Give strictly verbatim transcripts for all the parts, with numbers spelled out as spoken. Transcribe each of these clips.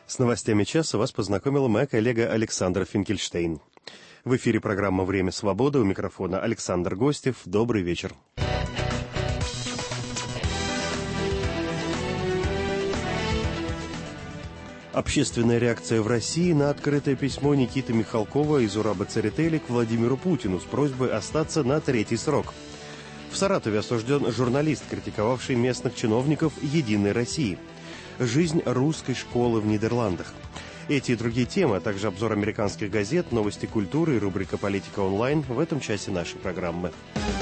С новостями часа вас познакомила моя коллега Александра Финкельштейн. В эфире программа «Время свободы». У микрофона Александр Гостев. Добрый вечер. Общественная реакция в России на открытое письмо Никиты Михалкова и Зураба Церетели к Владимиру Путину с просьбой остаться на третий срок. В Саратове осужден журналист, критиковавший местных чиновников «Единой России». Жизнь русской школы в Нидерландах. Эти и другие темы, а также обзор американских газет, новости культуры и рубрика «Политика онлайн» в этом часе нашей программы.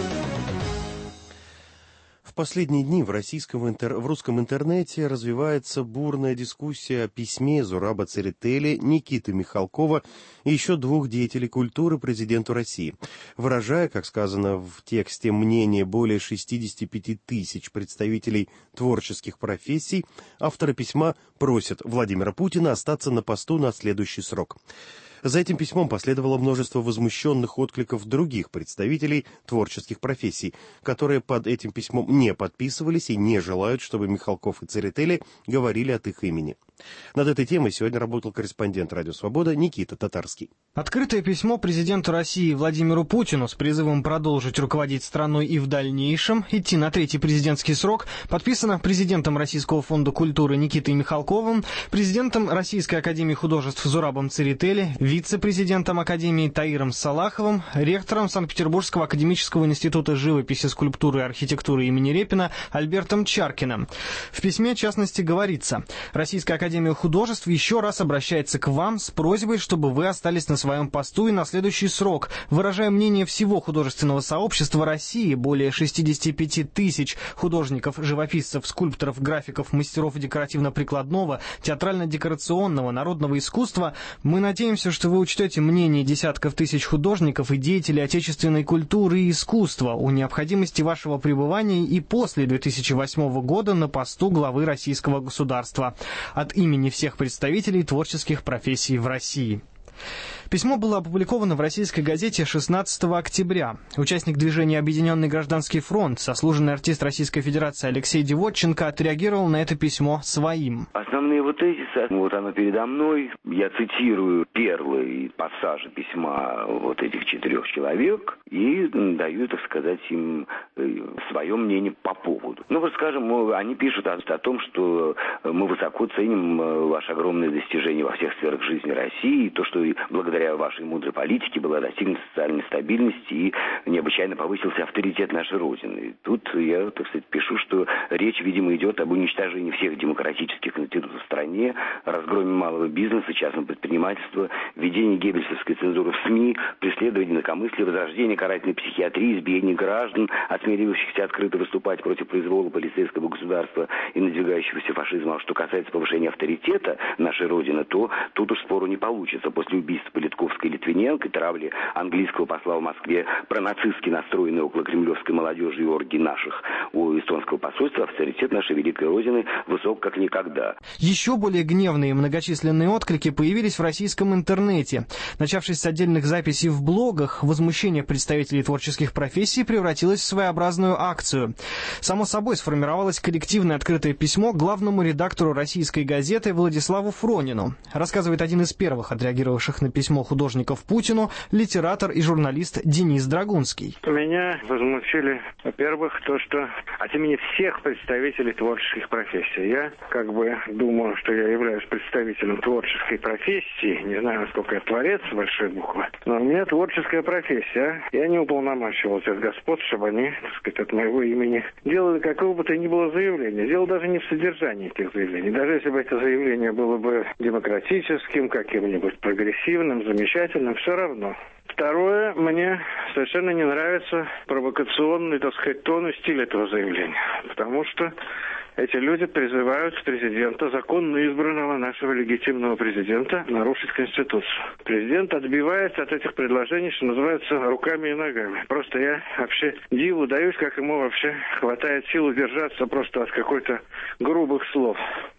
В последние дни в, российском интер... в русском интернете развивается бурная дискуссия о письме Зураба Церетели, Никиты Михалкова и еще двух деятелей культуры президенту России. Выражая, как сказано в тексте, мнение более шестидесяти пяти тысяч представителей творческих профессий, авторы письма просят Владимира Путина остаться на посту на следующий срок. За этим письмом последовало множество возмущенных откликов других представителей творческих профессий, которые под этим письмом не подписывались и не желают, чтобы Михалков и Церетели говорили от их имени. Над этой темой сегодня работал корреспондент «Радио Свобода» Никита Татарский. Открытое письмо президенту России Владимиру Путину с призывом продолжить руководить страной и в дальнейшем идти на третий президентский срок подписано президентом Российского фонда культуры Никитой Михалковым, президентом Российской академии художеств Зурабом Церетели, вице-президентом Академии Таиром Салаховым, ректором Санкт-Петербургского академического института живописи, скульптуры и архитектуры имени Репина Альбертом Чаркиным. В письме, в частности, говорится: Российская академия художеств еще раз обращается к вам с просьбой, чтобы вы остались на своем посту и на следующий срок, выражая мнение всего художественного сообщества России, более шестидесяти пяти тысяч художников, живописцев, скульпторов, графиков, мастеров декоративно-прикладного, театрально-декорационного, народного искусства. Мы надеемся, что вы учтете мнение десятков тысяч художников и деятелей отечественной культуры и искусства о необходимости вашего пребывания и после две тысячи восьмого года на посту главы российского государства. От имени всех представителей творческих профессий в России. Письмо было опубликовано в российской газете шестнадцатого октября. Участник движения «Объединенный гражданский фронт», заслуженный артист Российской Федерации Алексей Девотченко отреагировал на это письмо своим. Основные вот тезисы, вот оно передо мной. Я цитирую первый пассаж письма вот этих четырех человек и даю, так сказать, им свое мнение по поводу. Ну вот, скажем, они пишут о, о том, что мы высоко ценим ваши огромные достижения во всех сферах жизни России, то, что благодаря вашей мудрой политике была достигнута социальной стабильности и необычайно повысился авторитет нашей Родины. Тут я, так сказать, пишу, что речь, видимо, идет об уничтожении всех демократических институтов в стране, разгроме малого бизнеса, частного предпринимательства, введении геббельсовской цензуры в СМИ, преследовании инакомыслия, возрождении карательной психиатрии, избиении граждан, осмеливающихся открыто выступать против произвола полицейского государства и надвигающегося фашизма. А что касается повышения авторитета нашей Родины, то тут уж спору не получится. После убийства Политковской и Литвиненко, травли английского посла в Москве, пронацистски настроенной около кремлевской молодежи и оргии наших у эстонского посольства, авторитет нашей великой Родины высок как никогда. Еще более гневные и многочисленные отклики появились в российском интернете. Начавшись с отдельных записей в блогах, возмущение представителей творческих профессий превратилось в своеобразную акцию. Само собой сформировалось коллективное открытое письмо главному редактору российской газеты Владиславу Фронину. Рассказывает один из первых отреагировавших на письмо художников Путину, литератор и журналист Денис Драгунский. Меня возмутили, во-первых, то, что от имени всех представителей творческих профессий. Я как бы думаю, что я являюсь представителем творческой профессии. Не знаю, насколько я творец, большой буквы. Но у меня творческая профессия. Я не уполномачивал тех господ, чтобы они, так сказать, от моего имени делали какого бы то ни было заявления. Дело даже не в содержании этих заявлений. Даже если бы это заявление было бы демократическим, каким-нибудь прогрессивным, замечательным, все равно. Второе, мне совершенно не нравится провокационный, так сказать, тон и стиль этого заявления. Потому что эти люди призывают президента, законно избранного нашего легитимного президента, нарушить Конституцию. Президент отбивается от этих предложений, что называется, руками и ногами. Просто я вообще диву даюсь, как ему вообще хватает сил удержаться просто от какой-то грубых слов.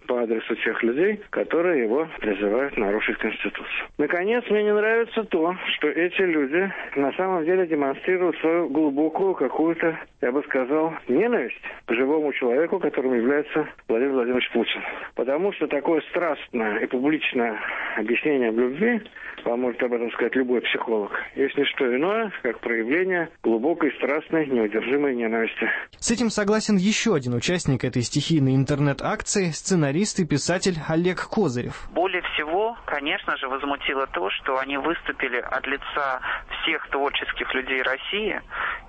по адресу тех людей, которые его призывают нарушить Конституцию. Наконец, мне не нравится то, что эти люди на самом деле демонстрируют свою глубокую какую-то, я бы сказал, ненависть к живому человеку, которым является Владимир Владимирович Путин. Потому что такое страстное и публичное объяснение в любви, поможет об этом сказать любой психолог, есть не что иное, как проявление глубокой, страстной, неудержимой ненависти. С этим согласен еще один участник этой стихийной интернет-акции, сценарист и писатель Олег Козырев. Более всего, конечно же, возмутило то, что они выступили от лица всех творческих людей России,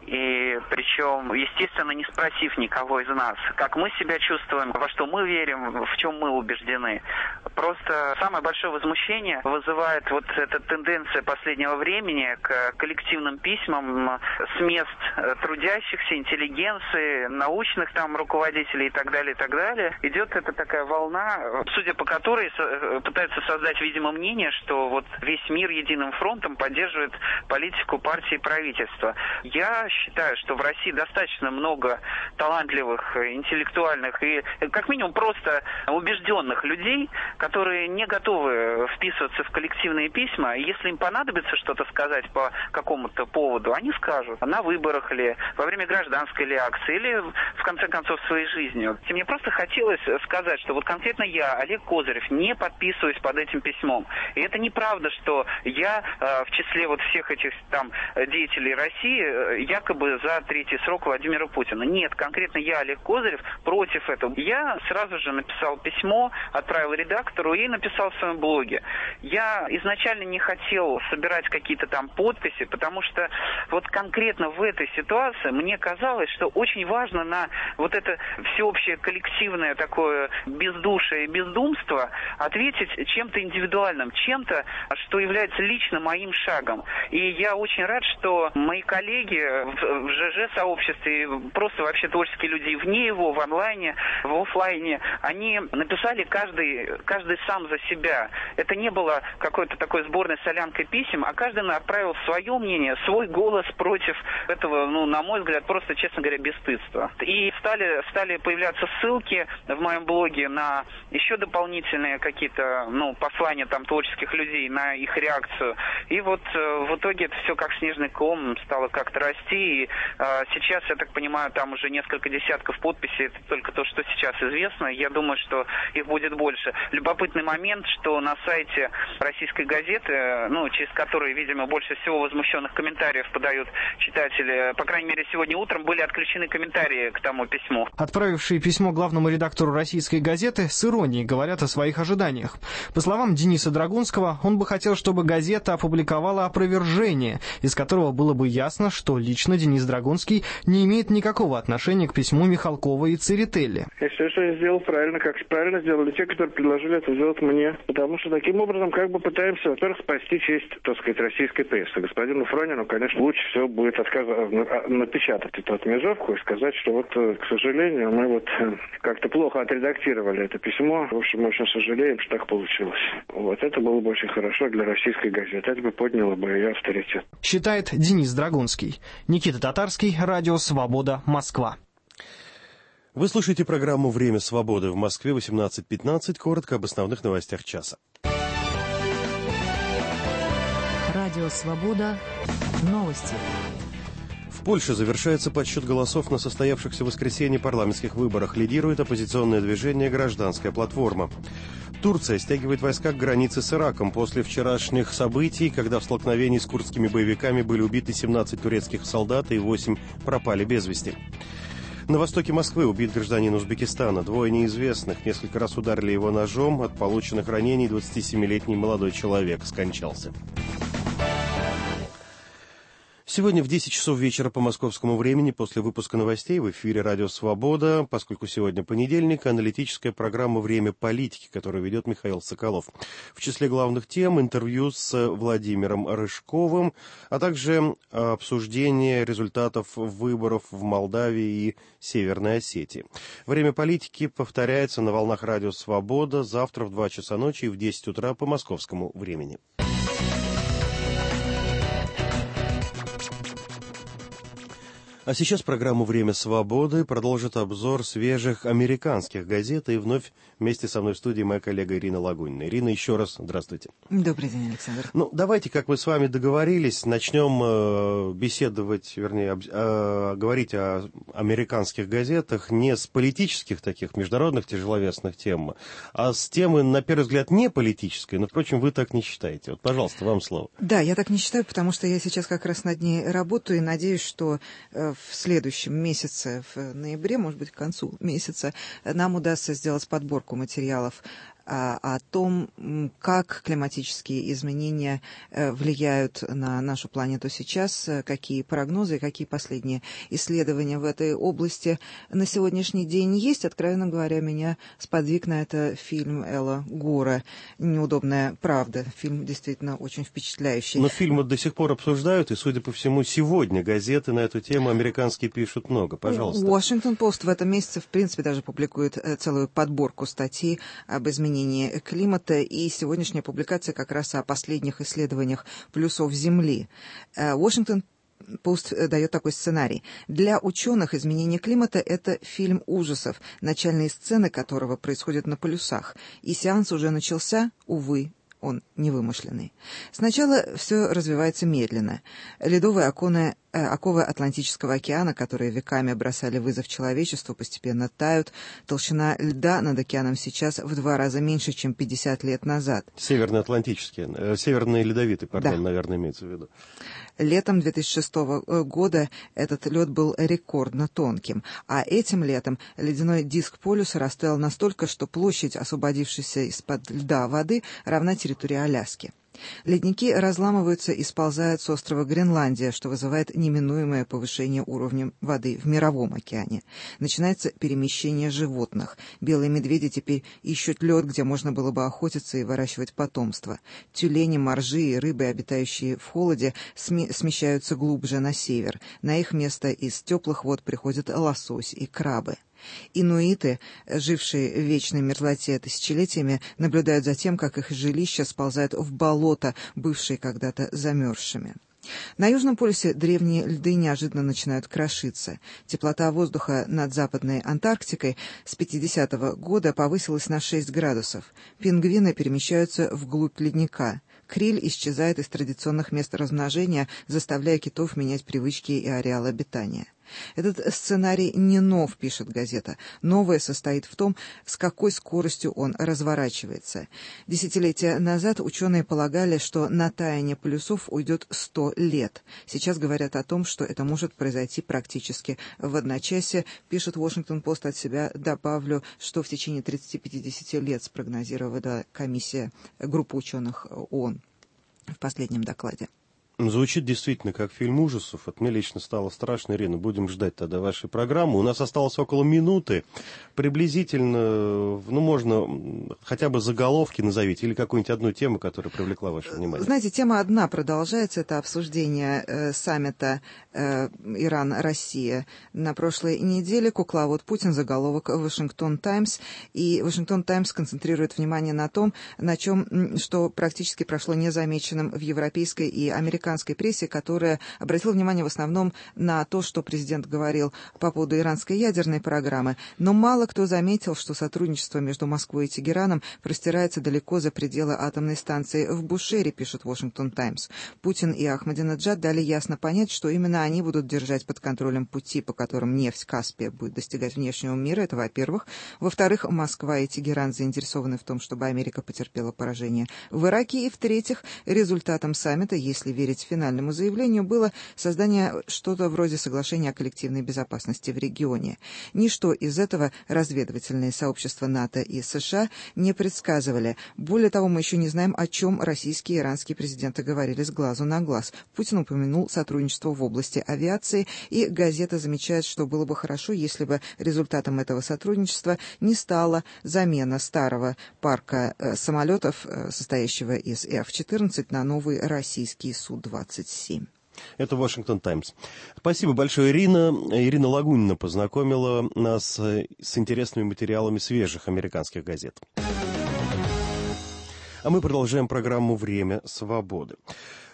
и причем, естественно, не спросив никого из нас, как мы себя чувствуем, во что мы верим, в чем мы убеждены. Просто самое большое возмущение вызывает вот эта тенденция последнего времени к коллективным письмам с мест трудящихся, интеллигенции, научных там руководителей и так далее, и так далее. Идет эта такая волна, судя по которой пытаются создать, видимо, мнение, что вот весь мир единым фронтом поддерживает политику партии и правительства. Я считаю, что в России достаточно много талантливых, интеллектуальных и, как минимум, просто убежденных людей, которые не готовы вписываться в коллективные письма. И если им понадобится что-то сказать по какому-то поводу, они скажут. На выборах ли, во время гражданской ли акции, или, в конце концов, своей жизнью. И мне просто хотелось сказать, что вот конкретно я, Олег Козырев, не подписываюсь под этим письмом. И это неправда, что я э, в числе вот всех этих там деятелей России э, якобы за третий срок Владимира Путина. Нет, конкретно я, Олег Козырев, против этого. Я сразу же написал письмо, отправил редактору и написал в своем блоге. Я изначально не хотел собирать какие-то там подписи, потому что вот конкретно в этой ситуации мне казалось, что очень важно на вот это всеобщее коллективное такое бездушие и бездумство ответить чем-то индивидуальным, чем-то, что является лично моим шагом. И я очень рад, что мои коллеги в, в ЖЖ-сообществе, просто вообще творческие люди вне его, в онлайне, в офлайне, они написали каждый, каждый сам за себя. Это не было какой-то такой сборной солянкой писем, а каждый отправил свое мнение, свой голос против этого, ну, на мой взгляд, просто, честно говоря, бесстыдства. И стали, стали появляться ссылки в моем блоге на еще дополнительные какие-то, ну, послания там творческих людей, на их реакцию. И вот э, в итоге это все как снежный ком стало как-то расти. И э, сейчас, я так понимаю, там уже несколько десятков подписей. Это только то, что сейчас известно. Я думаю, что их будет больше. Любопытный момент, что на сайте российской газеты, ну, через который, видимо, больше всего возмущенных комментариев подают читатели, по крайней мере, сегодня утром были отключены комментарии к тому письму. Отправившие письмо главному редактору российской газеты с иронией говорят о своих ожиданиях. По словам Дениса Драгунского, он бы хотел, чтобы газета опубликовала опровержение, из которого было бы ясно, что лично Денис Драгунский не имеет никакого отношения к письму Михалкова и Церетели. Я считаю, что я сделал правильно, как правильно сделали те, которые предложили это сделать мне. Потому что таким образом как бы пытаемся, во-первых, спасти честь, так сказать, российской прессы. Господину Фронину, конечно, лучше всего будет отказать, напечатать эту отмежевку и сказать, что вот, к сожалению, мы вот как-то плохо отредактировали это письмо. В общем, мы очень сожалеем, что так получилось. Вот это было бы очень хорошо для российской газеты. Это бы подняло бы ее авторитет. Считает Денис Драгунский. Никита Татарский, Радио Свобода, Москва. Вы слушаете программу «Время свободы» в Москве, восемнадцать пятнадцать. Коротко об основных новостях часа. Радио Свобода. Новости. В Польше завершается подсчет голосов на состоявшихся в воскресенье парламентских выборах. Лидирует оппозиционное движение «Гражданская платформа». Турция стягивает войска к границе с Ираком после вчерашних событий, когда в столкновении с курдскими боевиками были убиты семнадцать турецких солдат и восемь пропали без вести. На востоке Москвы убит гражданин Узбекистана. Двое неизвестных несколько раз ударили его ножом. От полученных ранений двадцатисемилетний молодой человек скончался. Сегодня в десять часов вечера по московскому времени, после выпуска новостей, в эфире «Радио Свобода», поскольку сегодня понедельник, аналитическая программа «Время политики», которую ведет Михаил Соколов. В числе главных тем интервью с Владимиром Рыжковым, а также обсуждение результатов выборов в Молдавии и Северной Осетии. «Время политики» повторяется на волнах «Радио Свобода» завтра в два часа ночи и в десять утра по московскому времени. А сейчас программу «Время свободы» продолжит обзор свежих американских газет. И вновь вместе со мной в студии моя коллега Ирина Лагунина. Ирина, еще раз здравствуйте. Добрый день, Александр. Ну, давайте, как мы с вами договорились, начнем э, беседовать, вернее, об, э, говорить о американских газетах не с политических таких международных тяжеловесных тем, а с темы, на первый взгляд, не политической, но, впрочем, вы так не считаете. Вот, пожалуйста, вам слово. Да, я так не считаю, потому что я сейчас как раз над ней работаю и надеюсь, что э, в следующем месяце, в ноябре, может быть, к концу месяца, нам удастся сделать подборку материалов о том, как климатические изменения влияют на нашу планету сейчас, какие прогнозы и какие последние исследования в этой области на сегодняшний день есть. Откровенно говоря, меня сподвиг на это фильм Эла Гора «Неудобная правда». Фильм действительно очень впечатляющий. Но фильм до сих пор обсуждают, и, судя по всему, сегодня газеты на эту тему американские пишут много. Пожалуйста. Washington Post в этом месяце, в принципе, даже публикует целую подборку статей об изменении климата, и сегодняшняя публикация как раз о последних исследованиях плюсов Земли. Washington Post дает такой сценарий. Для ученых изменение климата – это фильм ужасов, начальные сцены которого происходят на полюсах. И сеанс уже начался, увы, он невымышленный. Сначала все развивается медленно. Ледовые оконы, э, оковы Атлантического океана, которые веками бросали вызов человечеству, постепенно тают. Толщина льда над океаном сейчас в два раза меньше, чем пятьдесят лет назад. Северно-атлантический, э, северный ледовитый, пардон, да. наверное, имеется в виду. Летом две тысячи шестого года этот лед был рекордно тонким, а этим летом ледяной диск полюса растаял настолько, что площадь освободившейся из-под льда воды равна территории Аляски. Ледники разламываются и сползают с острова Гренландия, что вызывает неминуемое повышение уровня воды в Мировом океане. Начинается перемещение животных. Белые медведи теперь ищут лед, где можно было бы охотиться и выращивать потомство. Тюлени, моржи и рыбы, обитающие в холоде, сме- смещаются глубже на север. На их место из теплых вод приходят лосось и крабы. Инуиты, жившие в вечной мерзлоте тысячелетиями, наблюдают за тем, как их жилища сползают в болото, бывшие когда-то замерзшими. На Южном полюсе древние льды неожиданно начинают крошиться. Теплота воздуха над Западной Антарктикой с пятидесятого года повысилась на шесть градусов. Пингвины перемещаются вглубь ледника. Криль исчезает из традиционных мест размножения, заставляя китов менять привычки и ареал обитания. Этот сценарий не нов, пишет газета. Новое состоит в том, с какой скоростью он разворачивается. Десятилетия назад ученые полагали, что на таяние полюсов уйдет сто лет. Сейчас говорят о том, что это может произойти практически в одночасье. Пишет Washington Post, от себя добавлю, что в течение тридцати-пятидесяти лет спрогнозировала комиссия, группа ученых ООН в последнем докладе. Звучит действительно как фильм ужасов. От меня лично стало страшно. Ирина, будем ждать тогда вашей программы. У нас осталось около минуты. Приблизительно, ну, можно хотя бы заголовки назовите или какую-нибудь одну тему, которая привлекла ваше внимание. Знаете, тема одна продолжается. Это обсуждение э, саммита э, Иран-Россия. На прошлой неделе кукловод Путин, заголовок «Вашингтон Таймс». И Вашингтон Таймс концентрирует внимание на том, на чем, что практически прошло незамеченным в европейской и американской прессе, которая обратила внимание в основном на то, что президент говорил по поводу иранской ядерной программы. Но мало кто заметил, что сотрудничество между Москвой и Тегераном простирается далеко за пределы атомной станции в Бушере, пишет Washington Times. Путин и Ахмадинеджад дали ясно понять, что именно они будут держать под контролем пути, по которым нефть Каспия будет достигать внешнего мира. Это, во-первых. Во-вторых, Москва и Тегеран заинтересованы в том, чтобы Америка потерпела поражение в Ираке. И, в-третьих, результатом саммита, если верить финальному заявлению, было создание что-то вроде соглашения о коллективной безопасности в регионе. Ничто из этого разведывательные сообщества НАТО и США не предсказывали. Более того, мы еще не знаем, о чем российские и иранские президенты говорили с глазу на глаз. Путин упомянул сотрудничество в области авиации, и газета замечает, что было бы хорошо, если бы результатом этого сотрудничества не стала замена старого парка э, самолетов, э, состоящего из эф четырнадцать, на новый российский Су двадцать семь. Это Washington Times. Спасибо большое, Ирина. Ирина Лагунина познакомила нас с интересными материалами свежих американских газет. А мы продолжаем программу «Время свободы».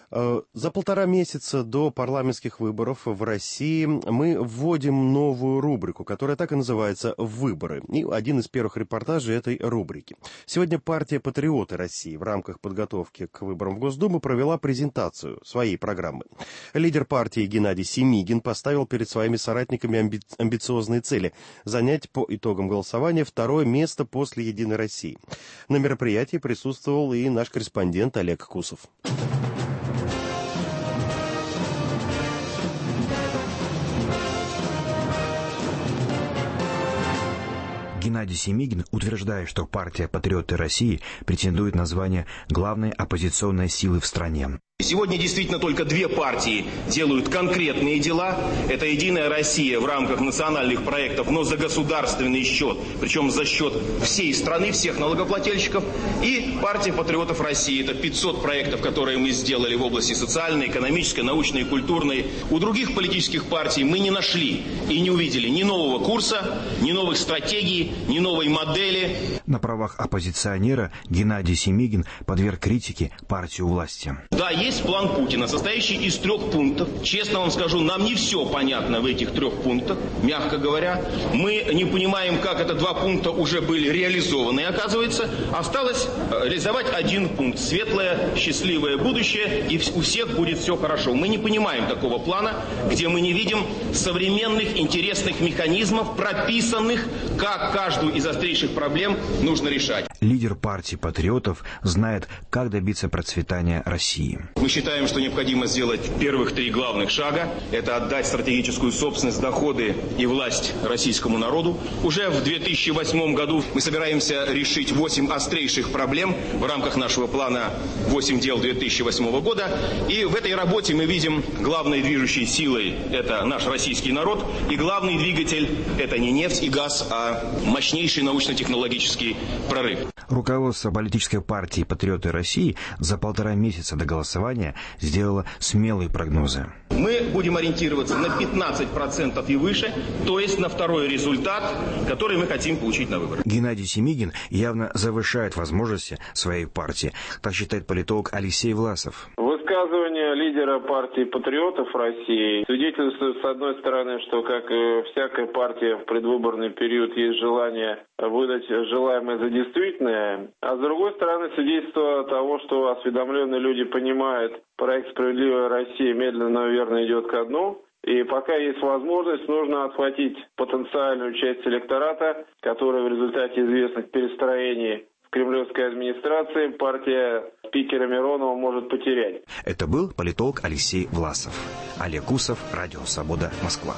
За полтора месяца до парламентских выборов в России мы вводим новую рубрику, которая так и называется «Выборы». И один из первых репортажей этой рубрики. Сегодня партия «Патриоты России» в рамках подготовки к выборам в Госдуму провела презентацию своей программы. Лидер партии Геннадий Семигин поставил перед своими соратниками амби- амбициозные цели – занять по итогам голосования второе место после «Единой России». На мероприятии присутствовал и наш корреспондент Олег Кусов. Геннадий Семигин утверждает, что партия «Патриоты России» претендует на звание главной оппозиционной силы в стране. Сегодня действительно только две партии делают конкретные дела. Это «Единая Россия» в рамках национальных проектов, но за государственный счет, причем за счет всей страны, всех налогоплательщиков. И партия «Патриотов России». Это пятьсот проектов, которые мы сделали в области социальной, экономической, научной и культурной. У других политических партий мы не нашли и не увидели ни нового курса, ни новых стратегий, ни новой модели. На правах оппозиционера Геннадий Семигин подверг критике партию власти. Да, есть план Путина, состоящий из трех пунктов. Честно вам скажу, нам не все понятно в этих трех пунктах, мягко говоря. Мы не понимаем, как это два пункта уже были реализованы, оказывается. Осталось реализовать один пункт. Светлое, счастливое будущее, и у всех будет все хорошо. Мы не понимаем такого плана, где мы не видим современных интересных механизмов, прописанных, как каждую из острейших проблем нужно решать. Лидер партии «Патриотов» знает, как добиться процветания России. Мы считаем, что необходимо сделать первых три главных шага. Это отдать стратегическую собственность, доходы и власть российскому народу. Уже в две тысячи восьмом году мы собираемся решить восемь острейших проблем в рамках нашего плана «восемь дел» две тысячи восьмого года. И в этой работе мы видим главной движущей силой – это наш российский народ. И главный двигатель – это не нефть и газ, а мощнейший научно-технологический прорыв. Руководство политической партии «Патриоты России» за полтора месяца до голосования сделало смелые прогнозы. Мы будем ориентироваться на пятнадцать процентов и выше, то есть на второй результат, который мы хотим получить на выборах. Геннадий Семигин явно завышает возможности своей партии, так считает политолог Алексей Власов. Высказывание лидера партии «Патриотов России» свидетельствует, с одной стороны, что, как и всякая партия в предвыборный период, есть желание выдать желаемое за действительное, а с другой стороны, свидетельство того, что осведомленные люди понимают, проект «Справедливая Россия» медленно, но верно идет ко дну. И пока есть возможность, нужно отхватить потенциальную часть электората, которая в результате известных перестроений в кремлевской администрации партия спикера Миронова может потерять. Это был политолог Алексей Власов. Олег Кусов, Радио Свобода, Москва.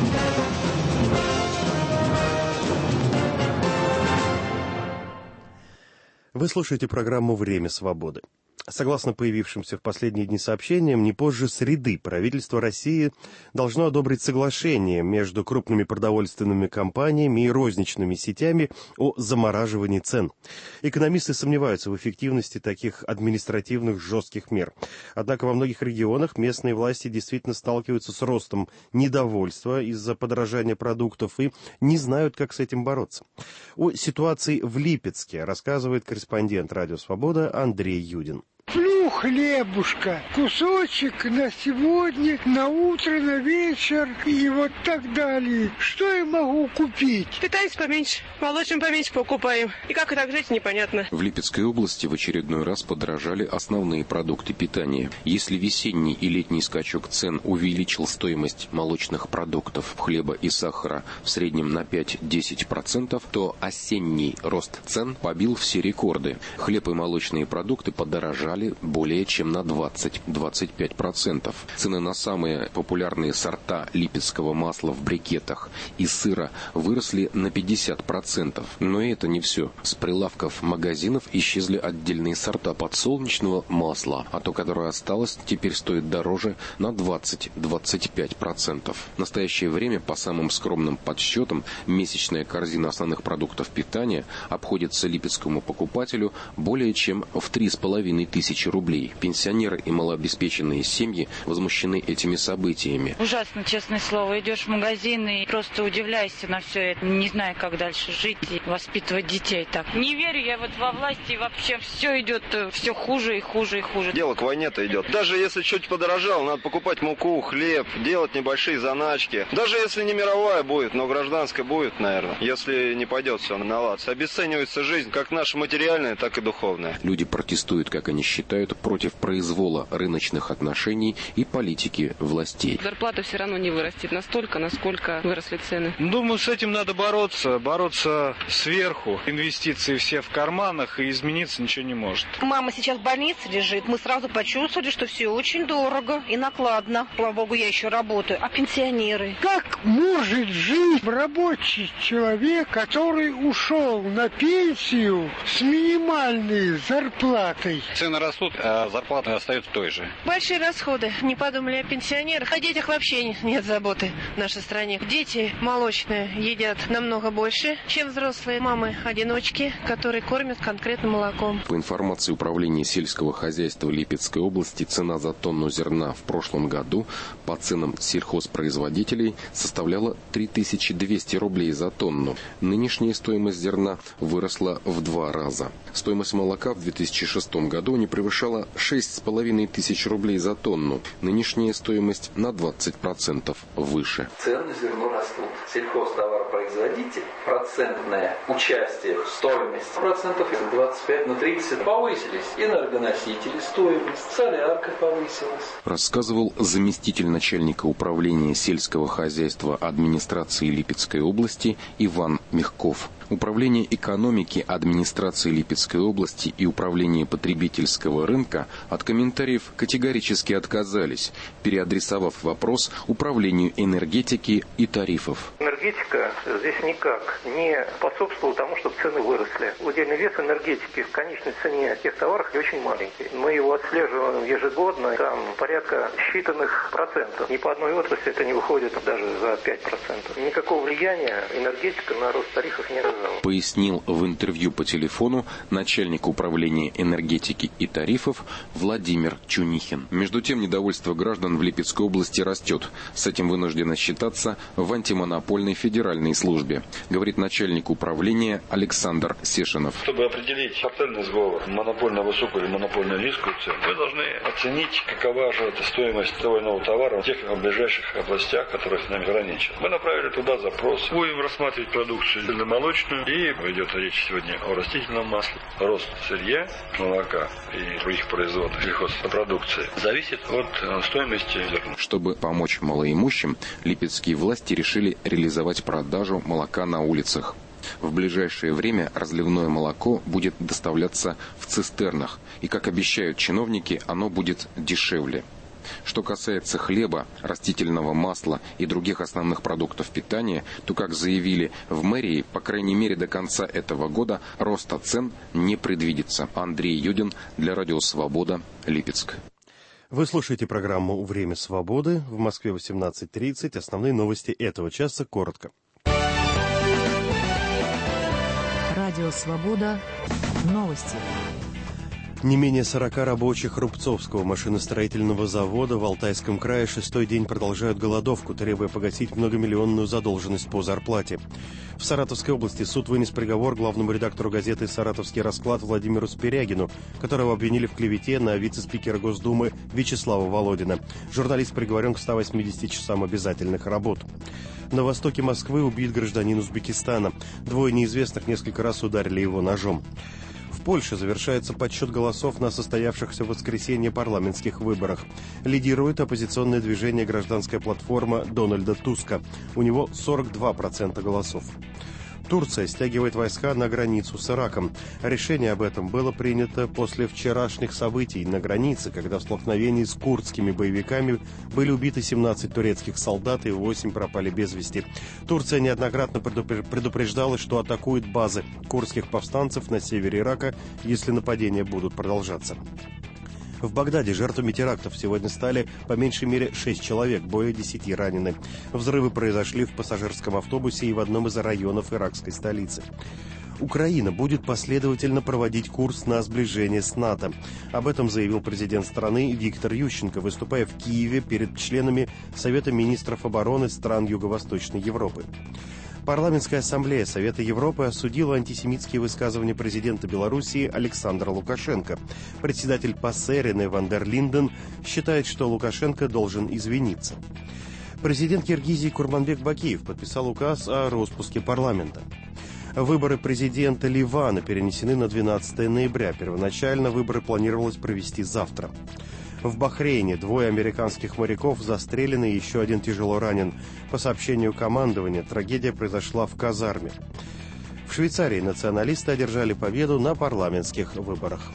Вы слушаете программу «Время свободы». Согласно появившимся в последние дни сообщениям, не позже среды правительство России должно одобрить соглашение между крупными продовольственными компаниями и розничными сетями о замораживании цен. Экономисты сомневаются в эффективности таких административных жестких мер. Однако во многих регионах местные власти действительно сталкиваются с ростом недовольства из-за подорожания продуктов и не знают, как с этим бороться. О ситуации в Липецке рассказывает корреспондент «Радио Свобода» Андрей Юдин. Ну, хлебушка, кусочек на сегодня, на утро, на вечер и вот так далее. Что я могу купить? Питаемся поменьше, молочным поменьше покупаем. И как и так жить, непонятно. В Липецкой области в очередной раз подорожали основные продукты питания. Если весенний и летний скачок цен увеличил стоимость молочных продуктов, хлеба и сахара в среднем на пять-десять процентов, то осенний рост цен побил все рекорды. Хлеб и молочные продукты подорожали более чем на двадцать-двадцать пять процентов. Цены на самые популярные сорта липецкого масла в брикетах и сыра выросли на пятьдесят процентов. Но и это не все. С прилавков магазинов исчезли отдельные сорта подсолнечного масла, а то, которое осталось, теперь стоит дороже на двадцать-двадцать пять процентов. В настоящее время, по самым скромным подсчетам, месячная корзина основных продуктов питания обходится липецкому покупателю более чем в три с половиной тысячи рублей. рублей. Пенсионеры и малообеспеченные семьи возмущены этими событиями. Ужасно, честное слово. Идешь в магазин и просто удивляешься на все это. Не знаю, как дальше жить и воспитывать детей так. Не верю я вот во власть, и вообще все идет все хуже и хуже и хуже. Дело к войне-то идет. Даже если чуть подорожало, надо покупать муку, хлеб, делать небольшие заначки. Даже если не мировая будет, но гражданская будет, наверное, если не пойдет все на лад. Обесценивается жизнь, как наша материальная, так и духовная. Люди протестуют, как они считают, против произвола рыночных отношений и политики властей. Зарплата все равно не вырастет настолько, насколько выросли цены. Думаю, с этим надо бороться. Бороться сверху. Инвестиции все в карманах, и измениться ничего не может. Мама сейчас в больнице лежит. Мы сразу почувствовали, что все очень дорого и накладно. Слава богу, я еще работаю. А пенсионеры? Как может жить рабочий человек, который ушел на пенсию с минимальной зарплатой? Цены растут, а зарплата остается той же. Большие расходы. Не подумали о пенсионерах. О детях вообще нет заботы в нашей стране. Дети молочные едят намного больше, чем взрослые мамы-одиночки, которые кормят конкретно молоком. По информации Управления сельского хозяйства Липецкой области, цена за тонну зерна в прошлом году по ценам сельхозпроизводителей составляла три тысячи двести рублей за тонну. Нынешняя стоимость зерна выросла в два раза. Стоимость молока в две тысячи шестом году не превышала шесть с половиной тысяч рублей за тонну. Нынешняя стоимость на двадцать процентов выше. Цены на зерно растут. Сельхозтоваропроизводитель, процентное участие в стоимости, процентов двадцать пять на тридцать повысились. Энергоносители, стоимость, солярка повысилась. Рассказывал заместитель начальника управления сельского хозяйства администрации Липецкой области Иван Мягков. Управление экономики администрации Липецкой области и Управление потребительского рынка от комментариев категорически отказались, переадресовав вопрос Управлению энергетики и тарифов. Энергетика здесь никак не способствовала тому, чтобы цены выросли. Удельный вес энергетики в конечной цене тех товаров очень маленький. Мы его отслеживаем ежегодно, там порядка считанных процентов. Ни по одной отрасли это не выходит даже за пять процентов. Никакого влияния энергетика на рост тарифов не оказала. Пояснил в интервью по телефону начальник управления энергетики и тарифов Владимир Чунихин. Между тем, недовольство граждан в Липецкой области растет. С этим вынуждено считаться в антимонопольной федеральной службе, говорит начальник управления Александр Сешинов. Чтобы определить картельный сговор, монопольно высокую или монопольно низкую цену, вы должны оценить, какова же эта стоимость того или иного товара в тех ближайших областях, которые с нами граничат. Мы направили туда запрос. Будем рассматривать продукцию молочную. И идет речь сегодня о растительном масле. Рост сырья, молока и других производных сельхозпродукции зависит от стоимости зерна. Чтобы помочь малоимущим, липецкие власти решили реализовать продажу молока на улицах. В ближайшее время разливное молоко будет доставляться в цистернах, и, как обещают чиновники, оно будет дешевле. Что касается хлеба, растительного масла и других основных продуктов питания, то, как заявили в мэрии, по крайней мере до конца этого года роста цен не предвидится. Андрей Юдин для Радио Свобода, Липецк. Вы слушаете программу «Время свободы». В Москве восемнадцать тридцать. Основные новости этого часа коротко. Радио Свобода. Новости. Не менее сорока рабочих Рубцовского машиностроительного завода в Алтайском крае шестой день продолжают голодовку, требуя погасить многомиллионную задолженность по зарплате. В Саратовской области суд вынес приговор главному редактору газеты «Саратовский расклад» Владимиру Спирягину, которого обвинили в клевете на вице-спикера Госдумы Вячеслава Володина. Журналист приговорен к ста восьмидесяти часам обязательных работ. На востоке Москвы убит гражданин Узбекистана. Двое неизвестных несколько раз ударили его ножом. В Польше завершается подсчет голосов на состоявшихся в воскресенье парламентских выборах. Лидирует оппозиционное движение «Гражданская платформа» Дональда Туска. У него сорок два процента голосов. Турция стягивает войска на границу с Ираком. Решение об этом было принято после вчерашних событий на границе, когда в столкновении с курдскими боевиками были убиты семнадцать турецких солдат и восемь пропали без вести. Турция неоднократно предупреждала, что атакует базы курдских повстанцев на севере Ирака, если нападения будут продолжаться. В Багдаде жертвами терактов сегодня стали по меньшей мере шесть человек, более десяти ранены. Взрывы произошли в пассажирском автобусе и в одном из районов иракской столицы. Украина будет последовательно проводить курс на сближение с НАТО. Об этом заявил президент страны Виктор Ющенко, выступая в Киеве перед членами Совета министров обороны стран Юго-Восточной Европы. Парламентская ассамблея Совета Европы осудила антисемитские высказывания президента Белоруссии Александра Лукашенко. Председатель ПАСЕ Рене ван дер Линден считает, что Лукашенко должен извиниться. Президент Киргизии Курманбек Бакиев подписал указ о распуске парламента. Выборы президента Ливана перенесены на двенадцатое ноября. Первоначально выборы планировалось провести завтра. В Бахрейне двое американских моряков застрелены, еще один тяжело ранен. По сообщению командования, трагедия произошла в казарме. В Швейцарии националисты одержали победу на парламентских выборах.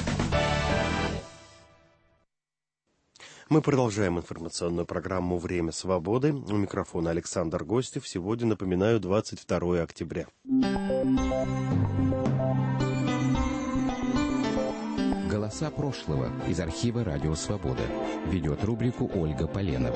Мы продолжаем информационную программу «Время свободы». У микрофона Александр Гостев. Сегодня, напоминаю, двадцать второе октября. Голоса прошлого из архива «Радио Свобода». Ведет рубрику Ольга Поленова.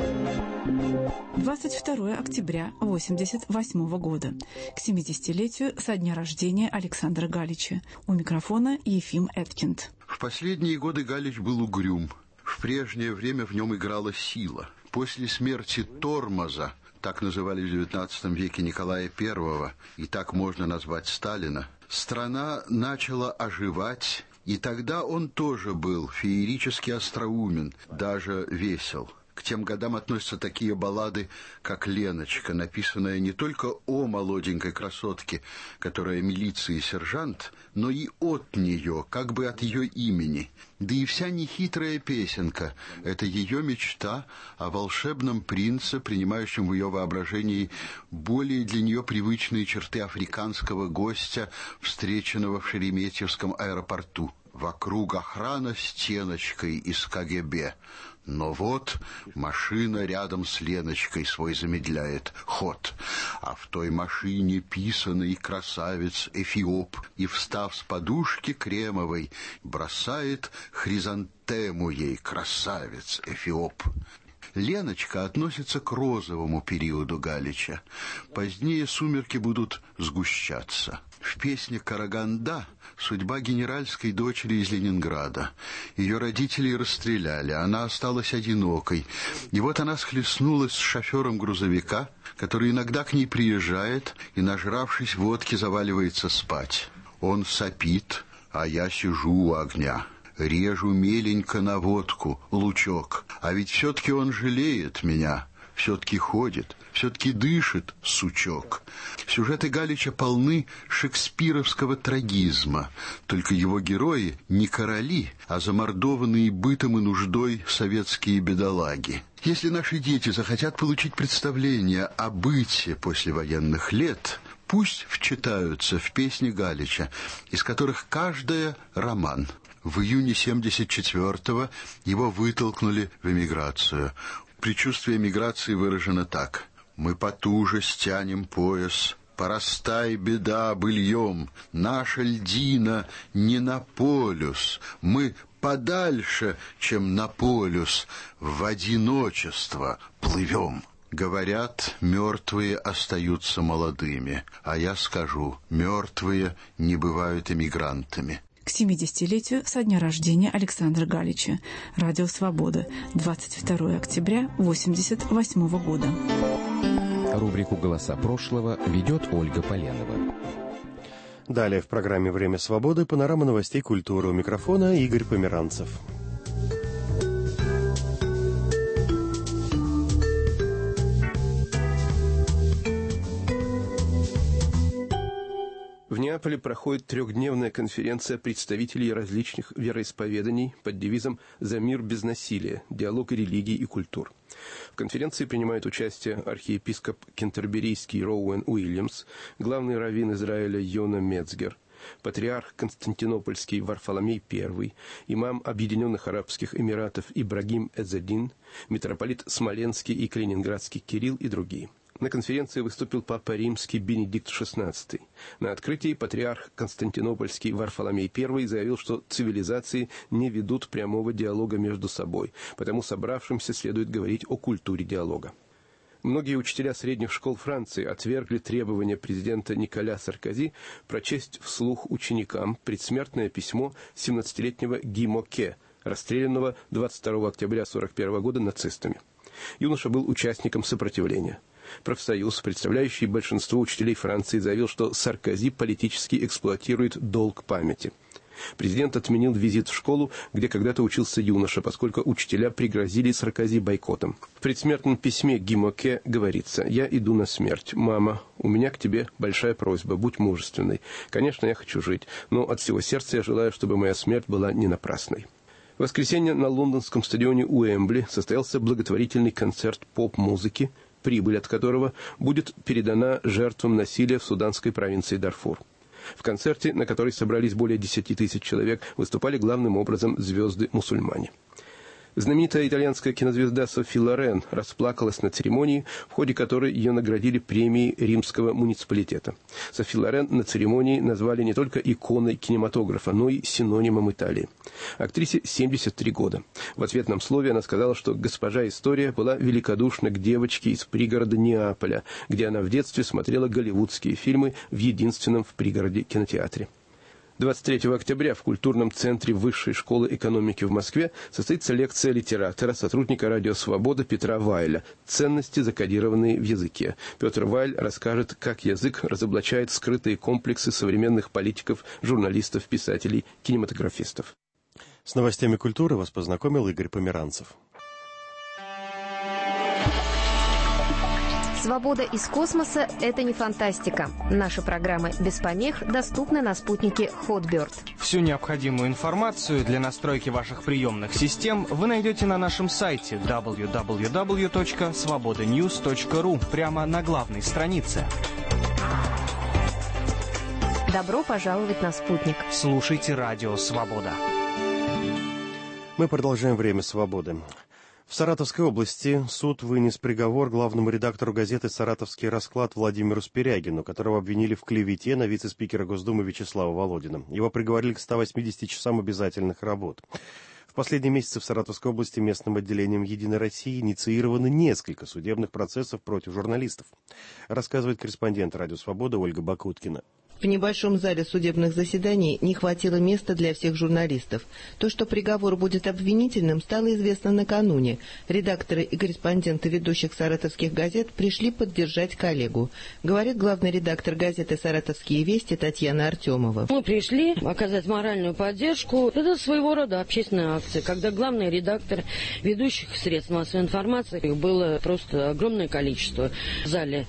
двадцать второе октября восемьдесят восьмого года. К семидесятилетию со дня рождения Александра Галича. У микрофона Ефим Эткинд. В последние годы Галич был угрюм. В прежнее время в нем играла сила. После смерти Тормоза, так называли в девятнадцатом веке Николая Первого, и так можно назвать Сталина, страна начала оживать, и тогда он тоже был феерически остроумен, даже весел. К тем годам относятся такие баллады, как «Леночка», написанная не только о молоденькой красотке, которая милиция и сержант, но и от нее, как бы от ее имени. Да и вся нехитрая песенка — это ее мечта о волшебном принце, принимающем в ее воображении более для нее привычные черты африканского гостя, встреченного в Шереметьевском аэропорту. Вокруг охрана стеночкой из ка гэ бэ. Но вот машина рядом с Леночкой свой замедляет ход, а в той машине писаный красавец Эфиоп и, встав с подушки кремовой, бросает хризантему ей красавец Эфиоп. Леночка относится к розовому периоду Галича. Позднее сумерки будут сгущаться. В песне «Караганда» судьба генеральской дочери из Ленинграда. Ее родителей расстреляли, она осталась одинокой. И вот она схлестнулась с шофером грузовика, который иногда к ней приезжает и, нажравшись водки, заваливается спать. Он сопит, а я сижу у огня. Режу меленько на водку, лучок. А ведь все-таки он жалеет меня, все-таки ходит, все-таки дышит, сучок. Сюжеты Галича полны шекспировского трагизма, только его герои не короли, а замордованные бытом и нуждой советские бедолаги. Если наши дети захотят получить представление о быте послевоенных лет, пусть вчитаются в песни Галича, из которых каждая роман. В июне семьдесят четвёртого его вытолкнули в эмиграцию. Предчувствие эмиграции выражено так: «Мы потуже стянем пояс, порастай, беда, быльем, наша льдина не на полюс, мы подальше, чем на полюс, в одиночество плывем». Говорят, мертвые остаются молодыми, а я скажу, мертвые не бывают эмигрантами. К семидесятилетию со дня рождения Александра Галича. Радио Свобода. двадцать второе октября восемьдесят восьмого года. Рубрику «Голоса прошлого» ведет Ольга Поленова. Далее в программе «Время свободы» панорама новостей культуры. У микрофона Игорь Померанцев. В Неаполе проходит трехдневная конференция представителей различных вероисповеданий под девизом «За мир без насилия. Диалог религий и культур». В конференции принимают участие архиепископ кентерберийский Роуэн Уильямс, главный раввин Израиля Йона Мецгер, патриарх Константинопольский Варфоломей Первый, имам Объединенных Арабских Эмиратов Ибрагим Эззедин, митрополит Смоленский и Калининградский Кирилл и другие. На конференции выступил Папа Римский Бенедикт шестнадцатый. На открытии патриарх Константинопольский Варфоломей Первый заявил, что цивилизации не ведут прямого диалога между собой, потому собравшимся следует говорить о культуре диалога. Многие учителя средних школ Франции отвергли требования президента Николя Саркози прочесть вслух ученикам предсмертное письмо семнадцатилетнего Ги Моке, расстрелянного двадцать второго октября сорок первого года нацистами. Юноша был участником сопротивления. Профсоюз, представляющий большинство учителей Франции, заявил, что Саркози политически эксплуатирует долг памяти. Президент отменил визит в школу, где когда-то учился юноша, поскольку учителя пригрозили Саркози бойкотом. В предсмертном письме Ги Моке говорится: «Я иду на смерть. Мама, у меня к тебе большая просьба, будь мужественной. Конечно, я хочу жить, но от всего сердца я желаю, чтобы моя смерть была не напрасной». В воскресенье на лондонском стадионе Уэмбли состоялся благотворительный концерт поп-музыки, прибыль от которого будет передана жертвам насилия в суданской провинции Дарфур. В концерте, на который собрались более десяти тысяч человек, выступали главным образом звезды-мусульмане. Знаменитая итальянская кинозвезда Софи Лорен расплакалась на церемонии, в ходе которой ее наградили премией римского муниципалитета. Софи Лорен на церемонии назвали не только иконой кинематографа, но и синонимом Италии. Актрисе семьдесят три года. В ответном слове она сказала, что госпожа История была великодушна к девочке из пригорода Неаполя, где она в детстве смотрела голливудские фильмы в единственном в пригороде кинотеатре. двадцать третьего октября в культурном центре Высшей школы экономики в Москве состоится лекция литератора, сотрудника «Радио Свобода» Петра Вайля «Ценности, закодированные в языке». Петр Вайль расскажет, как язык разоблачает скрытые комплексы современных политиков, журналистов, писателей, кинематографистов. С новостями культуры вас познакомил Игорь Померанцев. Свобода из космоса – это не фантастика. Наши программы без помех доступны на спутнике Hotbird. Всю необходимую информацию для настройки ваших приемных систем вы найдете на нашем сайте дабл ю дабл ю дабл ю точка свобода ньюс точка ру прямо на главной странице. Добро пожаловать на спутник. Слушайте Радио Свобода. Мы продолжаем «Время свободы». В Саратовской области суд вынес приговор главному редактору газеты «Саратовский расклад» Владимиру Спирягину, которого обвинили в клевете на вице-спикера Госдумы Вячеслава Володина. Его приговорили к ста восьмидесяти часам обязательных работ. В последние месяцы в Саратовской области местным отделением «Единой России» инициировано несколько судебных процессов против журналистов, рассказывает корреспондент «Радио Свобода» Ольга Бакуткина. В небольшом зале судебных заседаний не хватило места для всех журналистов. То, что приговор будет обвинительным, стало известно накануне. Редакторы и корреспонденты ведущих саратовских газет пришли поддержать коллегу. Говорит главный редактор газеты «Саратовские вести» Татьяна Артемова. Мы пришли оказать моральную поддержку. Это своего рода общественная акция, когда главный редактор ведущих средств массовой информации, было просто огромное количество в зале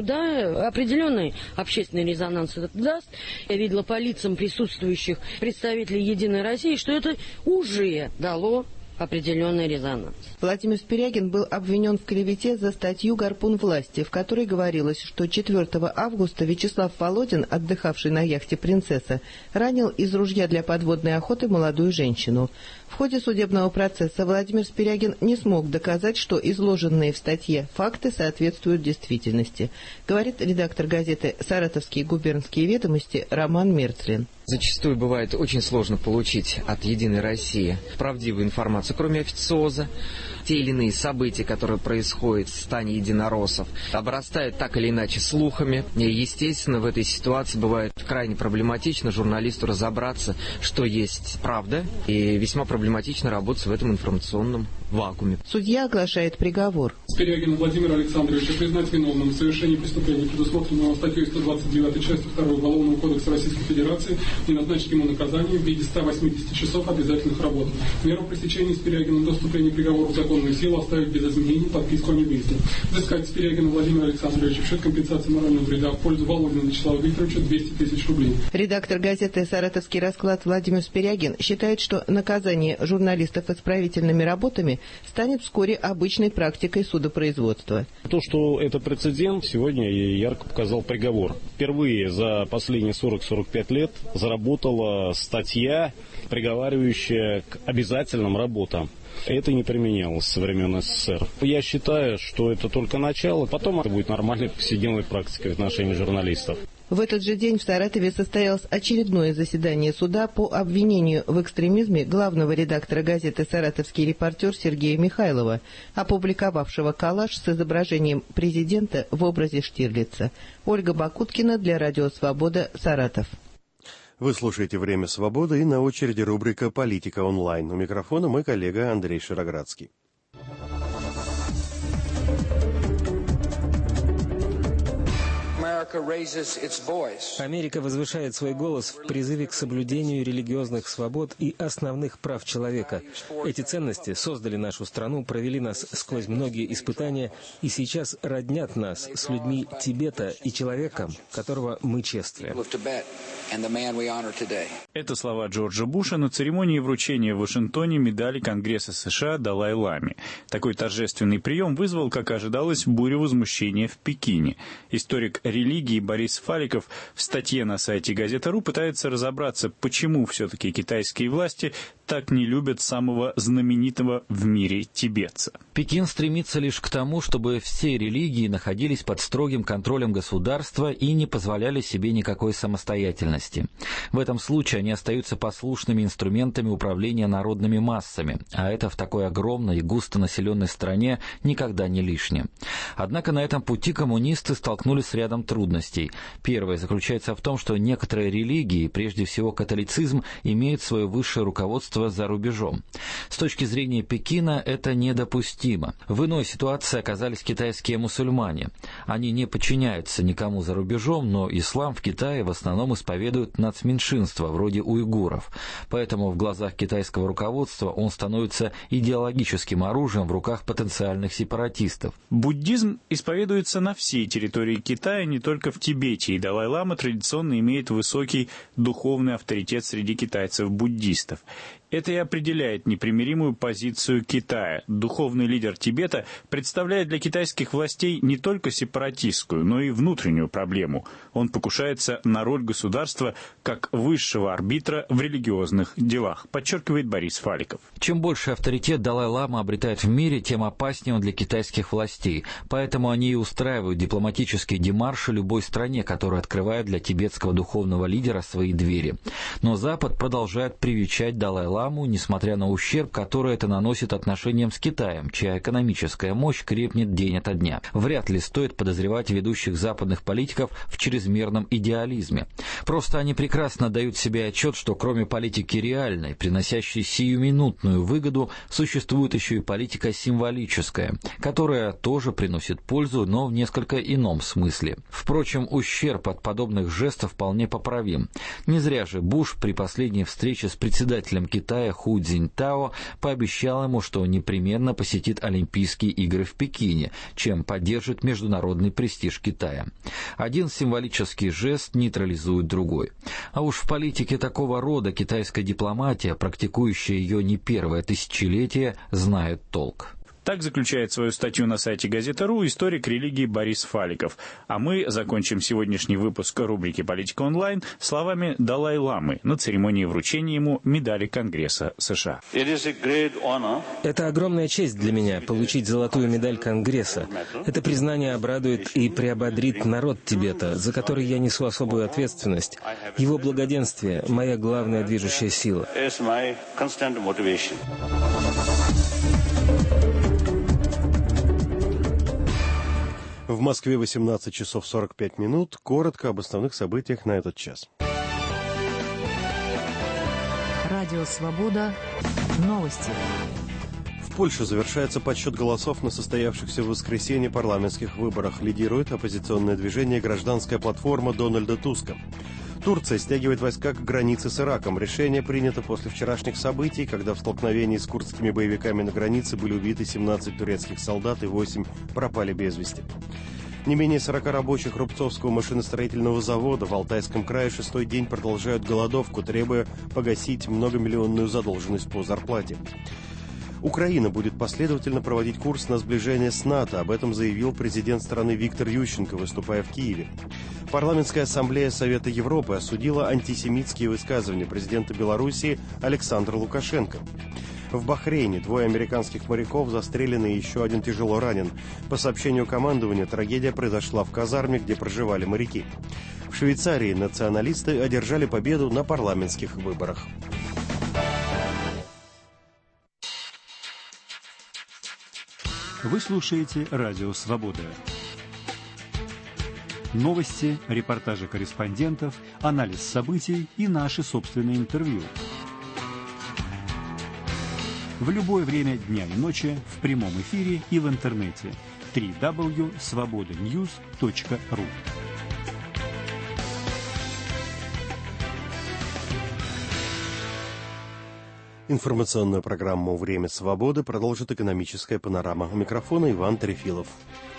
суда. Определенный общественный резонанс это даст. Я видела по лицам присутствующих представителей «Единой России», что это уже дало определенный резонанс. Владимир Спирягин был обвинен в клевете за статью «Гарпун власти», в которой говорилось, что четвёртого августа Вячеслав Володин, отдыхавший на яхте «Принцесса», ранил из ружья для подводной охоты молодую женщину. В ходе судебного процесса Владимир Спирягин не смог доказать, что изложенные в статье факты соответствуют действительности, говорит редактор газеты «Саратовские губернские ведомости» Роман Мерцлин. Зачастую бывает очень сложно получить от «Единой России» правдивую информацию, кроме официоза. Те или иные события, которые происходят в стане единороссов, обрастают так или иначе слухами. И, естественно, в этой ситуации бывает крайне проблематично журналисту разобраться, что есть правда, и весьма проблематично работать в этом информационном вакууме. Судья оглашает приговор. Спирягина Владимира Александровича признать виновным в совершении преступления, предусмотренного статьей сто двадцать девятой частью второй Уголовного кодекса Российской Федерации, и назначить ему наказание в виде ста восьмидесяти часов обязательных работ. Меру пресечения Спирягина до вступления приговора в законную силу оставить без изменений подписку о невыезде. Взыскать Спирягина Владимира Александровича в счет компенсации морального вреда в пользу Володина Вячеслава Викторовича двести тысяч рублей. Редактор газеты «Саратовский расклад» Владимир Спирягин считает, что наказание журналистов исправительными работами станет вскоре обычной практикой судопроизводства. То, что это прецедент, сегодня ярко показал приговор. Впервые за последние сорок — сорок пять лет заработала статья, приговаривающая к обязательным работам. Это не применялось со времен СССР. Я считаю, что это только начало, потом это будет нормальной повседневной практикой в отношении журналистов. В этот же день в Саратове состоялось очередное заседание суда по обвинению в экстремизме главного редактора газеты «Саратовский репортер» Сергея Михайлова, опубликовавшего коллаж с изображением президента в образе Штирлица. Ольга Бакуткина для Радио Свобода, Саратов. Вы слушаете «Время свободы» и на очереди рубрика «Политика онлайн». У микрофона мой коллега Андрей Широградский. Америка возвышает свой голос в призыве к соблюдению религиозных свобод и основных прав человека. Эти ценности создали нашу страну, провели нас сквозь многие испытания и сейчас роднят нас с людьми Тибета и человеком, которого мы чествуем. Это слова Джорджа Буша на церемонии вручения в Вашингтоне медали Конгресса США Далай-Ламе. Такой торжественный прием вызвал, как ожидалось, бурю возмущения в Пекине. Историк религии Борис Фаликов в статье на сайте Газета.ру пытается разобраться, почему все-таки китайские власти так не любят самого знаменитого в мире тибетца. Пекин стремится лишь к тому, чтобы все религии находились под строгим контролем государства и не позволяли себе никакой самостоятельности. В этом случае они остаются послушными инструментами управления народными массами, а это в такой огромной и густонаселенной стране никогда не лишнее. Однако на этом пути коммунисты столкнулись с рядом трудностей. Первое заключается в том, что некоторые религии, прежде всего католицизм, имеют свое высшее руководство за рубежом. С точки зрения Пекина это недопустимо. В иной ситуации оказались китайские мусульмане. Они не подчиняются никому за рубежом, но ислам в Китае в основном исповедуют нацменьшинства, вроде уйгуров. Поэтому в глазах китайского руководства он становится идеологическим оружием в руках потенциальных сепаратистов. Буддизм исповедуется на всей территории Китая, не только в Тибете, и Далай-Лама традиционно имеет высокий духовный авторитет среди китайцев-буддистов. Это и определяет непримиримую позицию Китая. Духовный лидер Тибета представляет для китайских властей не только сепаратистскую, но и внутреннюю проблему. Он покушается на роль государства как высшего арбитра в религиозных делах, подчеркивает Борис Фаликов. Чем больше авторитет Далай-Лама обретает в мире, тем опаснее он для китайских властей. Поэтому они и устраивают дипломатические демарши любой стране, которая открывает для тибетского духовного лидера свои двери. Но Запад продолжает привечать Далай-Ламу, несмотря на ущерб, который это наносит отношениям с Китаем, чья экономическая мощь крепнет день ото дня. Вряд ли стоит подозревать ведущих западных политиков в чрезмерном идеализме. Просто они прекрасно дают себе отчет, что кроме политики реальной, приносящей сиюминутную выгоду, существует еще и политика символическая, которая тоже приносит пользу, но в несколько ином смысле. Впрочем, ущерб от подобных жестов вполне поправим. Не зря же Буш при последней встрече с председателем Китая Китая Ху Цзиньтао пообещал ему, что непременно посетит Олимпийские игры в Пекине, чем поддержит международный престиж Китая. Один символический жест нейтрализует другой. А уж в политике такого рода китайская дипломатия, практикующая ее не первое тысячелетие, знает толк. Так заключает свою статью на сайте Газета.ру историк религии Борис Фаликов. А мы закончим сегодняшний выпуск рубрики «Политика онлайн» словами Далай-Ламы на церемонии вручения ему медали Конгресса США. Это огромная честь для меня получить золотую медаль Конгресса. Это признание обрадует и приободрит народ Тибета, за который я несу особую ответственность. Его благоденствие – моя главная движущая сила. В Москве восемнадцать часов сорок пять минут. Коротко об основных событиях на этот час. Радио «Свобода». Новости. В Польше завершается подсчет голосов на состоявшихся в воскресенье парламентских выборах. Лидирует оппозиционное движение «Гражданская платформа» Дональда Туска. Турция стягивает войска к границе с Ираком. Решение принято после вчерашних событий, когда в столкновении с курдскими боевиками на границе были убиты семнадцать турецких солдат и восемь пропали без вести. Не менее сорока рабочих Рубцовского машиностроительного завода в Алтайском крае шестой день продолжают голодовку, требуя погасить многомиллионную задолженность по зарплате. Украина будет последовательно проводить курс на сближение с НАТО. Об этом заявил президент страны Виктор Ющенко, выступая в Киеве. Парламентская ассамблея Совета Европы осудила антисемитские высказывания президента Белоруссии Александра Лукашенко. В Бахрейне двое американских моряков застрелены и еще один тяжело ранен. По сообщению командования, трагедия произошла в казарме, где проживали моряки. В Швейцарии националисты одержали победу на парламентских выборах. Вы слушаете Радио Свобода. Новости, репортажи корреспондентов, анализ событий и наши собственные интервью. В любое время дня и ночи, в прямом эфире и в интернете. дабл ю дабл ю дабл ю точка свобода ньюс точка ру. Информационную программу «Время свободы» продолжит экономическая панорама. У микрофона Иван Трефилов.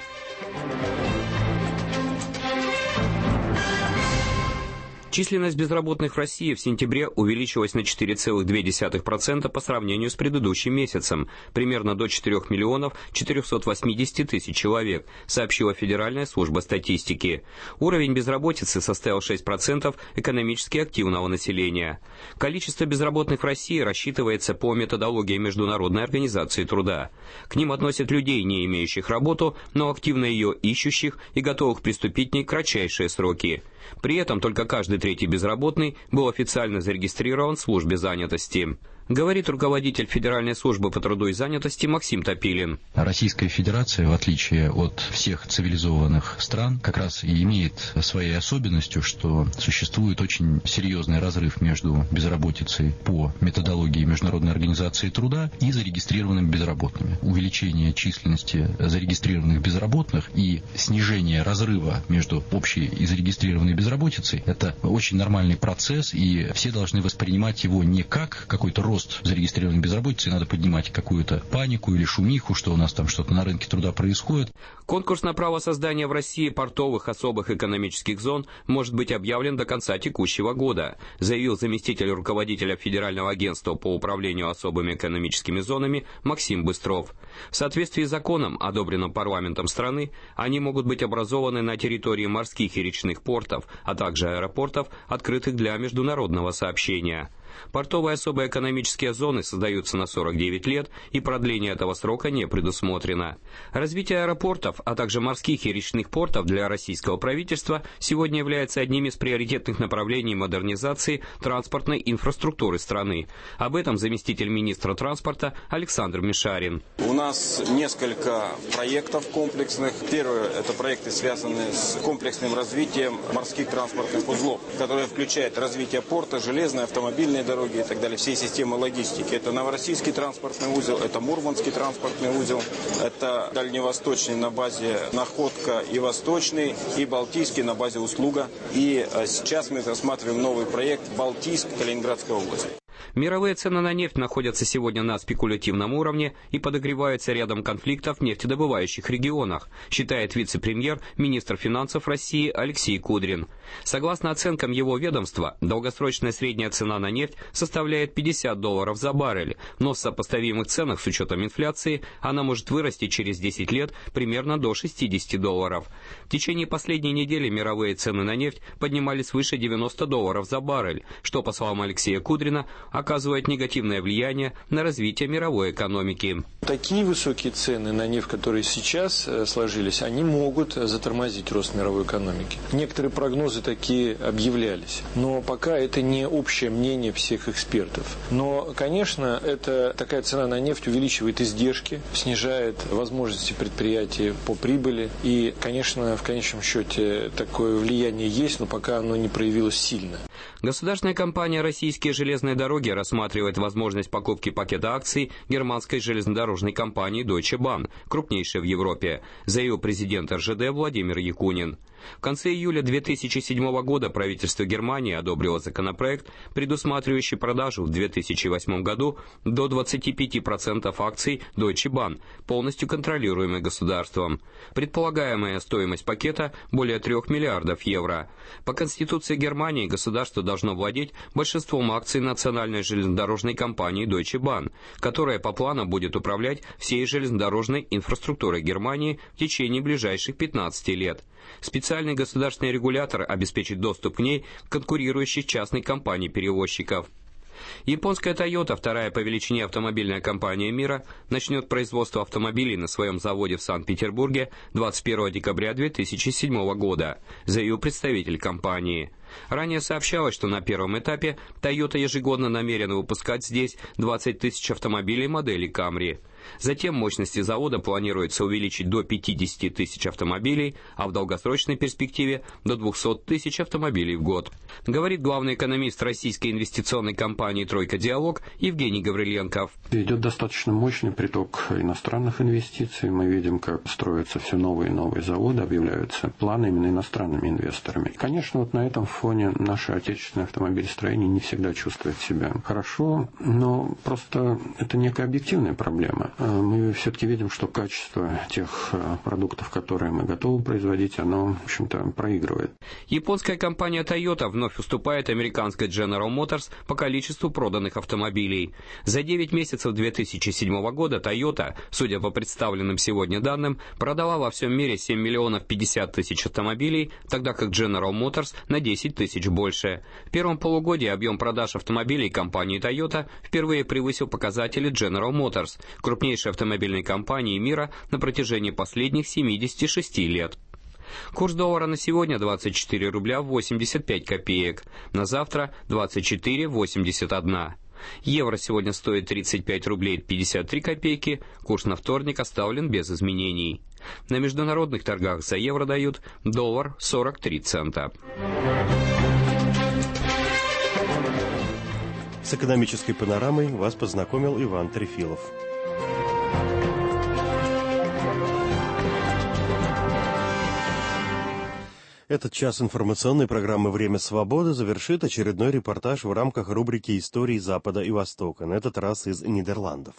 Численность безработных в России в сентябре увеличилась на четыре целых две десятых процента по сравнению с предыдущим месяцем, примерно до четырёх миллионов четырёхсот восьмидесяти тысяч человек, сообщила Федеральная служба статистики. Уровень безработицы составил шесть процентов экономически активного населения. Количество безработных в России рассчитывается по методологии Международной организации труда. К ним относят людей, не имеющих работу, но активно ее ищущих и готовых приступить к ней в кратчайшие сроки. При этом только каждый третий безработный был официально зарегистрирован в службе занятости. Говорит руководитель Федеральной службы по труду и занятости Максим Топилин. Российская Федерация, в отличие от всех цивилизованных стран, как раз и имеет своей особенностью, что существует очень серьезный разрыв между безработицей по методологии Международной организации труда и зарегистрированными безработными. Увеличение численности зарегистрированных безработных и снижение разрыва между общей и зарегистрированной безработицей – это очень нормальный процесс, и все должны воспринимать его не как какой-то рост зарегистрированной безработицы, надо поднимать какую-то панику или шумиху, что у нас там что-то на рынке труда происходит. Конкурс на право создания в России портовых особых экономических зон может быть объявлен до конца текущего года, заявил заместитель руководителя Федерального агентства по управлению особыми экономическими зонами Максим Быстров. В соответствии с законом, одобренным парламентом страны, они могут быть образованы на территории морских и речных портов, а также аэропортов, открытых для международного сообщения. Портовые особые экономические зоны создаются на сорок девять лет, и продление этого срока не предусмотрено. Развитие аэропортов, а также морских и речных портов для российского правительства сегодня является одним из приоритетных направлений модернизации транспортной инфраструктуры страны. Об этом заместитель министра транспорта Александр Мишарин. У нас несколько проектов комплексных. Первое – это проекты, связанные с комплексным развитием морских транспортных узлов, которые включают развитие порта, железной, автомобильной дороги и так далее, всей системы логистики. Это Новороссийский транспортный узел, это Мурманский транспортный узел, это Дальневосточный на базе Находка и Восточный, и Балтийский на базе Услуга. И сейчас мы рассматриваем новый проект Балтийск, Калининградская область. Мировые цены на нефть находятся сегодня на спекулятивном уровне и подогреваются рядом конфликтов в нефтедобывающих регионах, считает вице-премьер, министр финансов России Алексей Кудрин. Согласно оценкам его ведомства, долгосрочная средняя цена на нефть составляет пятьдесят долларов за баррель, но в сопоставимых ценах с учетом инфляции она может вырасти через десять лет примерно до шестидесяти долларов. В течение последней недели мировые цены на нефть поднимались выше девяноста долларов за баррель, что, по словам Алексея Кудрина, оказывает негативное влияние на развитие мировой экономики. Такие высокие цены на нефть, которые сейчас сложились, они могут затормозить рост мировой экономики. Некоторые прогнозы такие объявлялись, но пока это не общее мнение всех экспертов. Но, конечно, это такая цена на нефть увеличивает издержки, снижает возможности предприятий по прибыли. И, конечно, в конечном счете такое влияние есть, но пока оно не проявилось сильно. Государственная компания «Российские железные дороги» рассматривает возможность покупки пакета акций германской железнодорожной компании Deutsche Bahn, крупнейшей в Европе, заявил президент эр жэ дэ Владимир Якунин. В конце июля две тысячи седьмого года правительство Германии одобрило законопроект, предусматривающий продажу в две тысячи восьмом году до двадцати пяти процентов акций Deutsche Bahn, полностью контролируемой государством. Предполагаемая стоимость пакета более трех миллиардов евро. По Конституции Германии государство должно владеть большинством акций национальной железнодорожной компании Deutsche Bahn, которая по плану будет управлять всей железнодорожной инфраструктурой Германии в течение ближайших пятнадцати лет. Специальный государственный регулятор обеспечит доступ к ней конкурирующих частных компаний-перевозчиков. Японская Toyota, вторая по величине автомобильная компания мира, начнет производство автомобилей на своем заводе в Санкт-Петербурге двадцать первого декабря две тысячи седьмого года, заявил представитель компании. Ранее сообщалось, что на первом этапе Toyota ежегодно намерена выпускать здесь двадцать тысяч автомобилей модели Camry. Затем мощности завода планируется увеличить до пятидесяти тысяч автомобилей, а в долгосрочной перспективе до двухсот тысяч автомобилей в год. Говорит главный экономист российской инвестиционной компании «Тройка Диалог» Евгений Гавриленков. Идет достаточно мощный приток иностранных инвестиций. Мы видим, как строятся все новые и новые заводы, объявляются планы именно иностранными инвесторами. И, конечно, вот на этом фоне наше отечественное автомобилестроение не всегда чувствует себя хорошо, но просто это некая объективная проблема. Мы все-таки видим, что качество тех продуктов, которые мы готовы производить, оно, в общем-то, проигрывает. Японская компания Toyota вновь уступает американской General Motors по количеству проданных автомобилей. За девять месяцев две тысячи седьмого года Toyota, судя по представленным сегодня данным, продала во всем мире семь миллионов пятьдесят тысяч автомобилей, тогда как General Motors на десять тысяч больше. В первом полугодии объем продаж автомобилей компании Toyota впервые превысил показатели General Motors, крупнейшей автомобильной компании мира на протяжении последних семидесяти шести лет. Курс доллара на сегодня двадцать четыре рубля восемьдесят пять копеек, на завтра двадцать четыре восемьдесят один. Евро сегодня стоит тридцать пять рублей пятьдесят три копейки, курс на вторник оставлен без изменений. На международных торгах за евро дают доллар сорок три цента. С экономической панорамой вас познакомил Иван Трефилов. Этот час информационной программы «Время свободы» завершит очередной репортаж в рамках рубрики «Истории Запада и Востока», на этот раз из Нидерландов.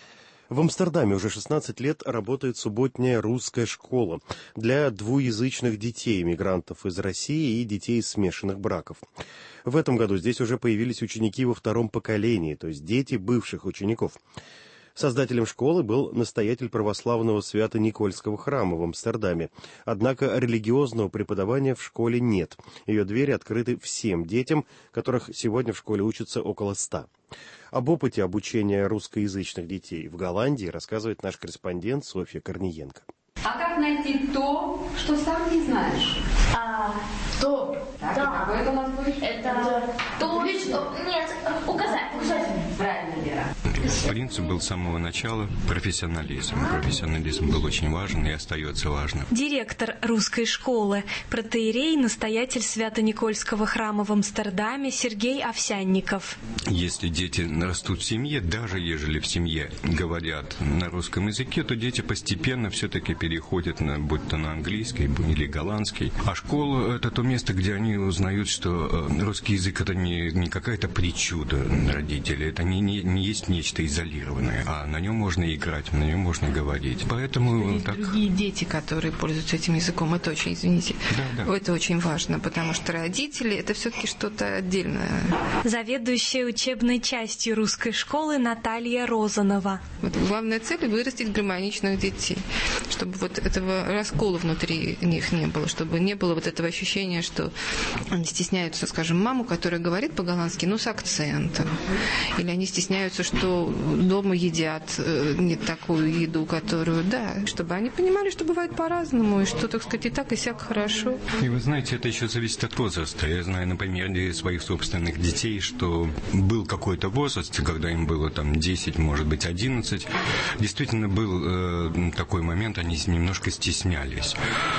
В Амстердаме уже шестнадцать лет работает субботняя русская школа для двуязычных детей, мигрантов из России и детей из смешанных браков. В этом году здесь уже появились ученики во втором поколении, то есть дети бывших учеников. Создателем школы был настоятель православного Свято-Никольского храма в Амстердаме. Однако религиозного преподавания в школе нет. Ее двери открыты всем детям, которых сегодня в школе учатся около ста. Об опыте обучения русскоязычных детей в Голландии рассказывает наш корреспондент Софья Корниенко. А как найти то, что сам не знаешь? А, то. Так, да. И какое это у нас будет? Это то, что... Нет, указать, указать. Правильно, Вера. Принцип был с самого начала профессионализм. Профессионализм был очень важен и остается важным. Директор русской школы, протоиерей, настоятель Свято-Никольского храма в Амстердаме Сергей Овсянников. Если дети растут в семье, даже ежели в семье говорят на русском языке, то дети постепенно все-таки переходят, на, будь то на английский или голландский. А школа – это то место, где они узнают, что русский язык – это не, не какая-то причуда родителей, это не, не, не есть нечто изолированное, а на нем можно играть, на нем можно говорить. Поэтому есть так... другие дети, которые пользуются этим языком, это очень, извините, да, да. это очень важно, потому что родители – это все-таки что-то отдельное. Заведующая учебной частью русской школы Наталья Розанова. Вот главная цель – вырастить гармоничных детей, чтобы вот этого раскола внутри них не было, чтобы не было вот этого ощущения, что они стесняются, скажем, маму, которая говорит по-голландски, но с акцентом. Или они стесняются, что дома едят не такую еду, которую, да, чтобы они понимали, что бывает по-разному, и что, так сказать, и так, и сяк хорошо. И вы знаете, это еще зависит от возраста. Я знаю на примере своих собственных детей, что был какой-то возраст, когда им было там десять, может быть, одиннадцать. Действительно был э, такой момент, они немножко стеснялись.